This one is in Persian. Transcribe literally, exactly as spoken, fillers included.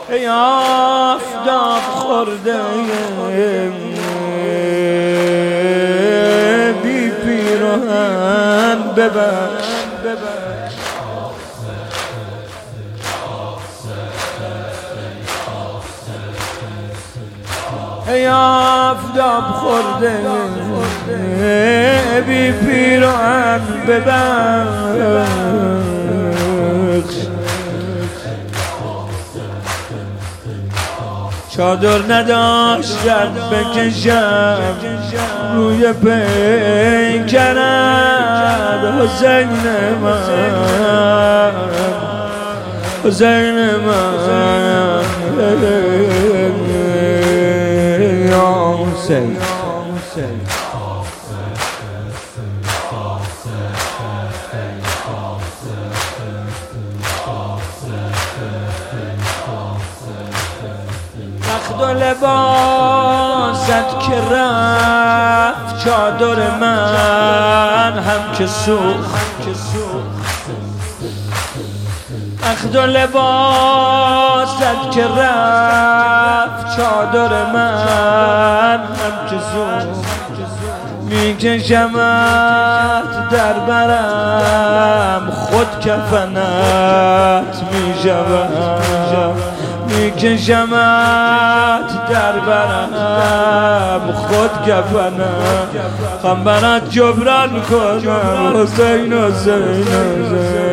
ای آفتاب خورده بی پیراهن ببخش ای آفتاب خورده بی پیراهن ببخش چادر نداشتم بکشم روی پیکرت حسین من حسین من یا حسین تخت و لباست که رفت چادر من هم که سوخت تخت و لباست که رفت چادر من هم که سوخت میکشمت در برم خود کفنت میشوم میکشمت در برم خود کفنم خم برات جبران کنم حسین حسین حسین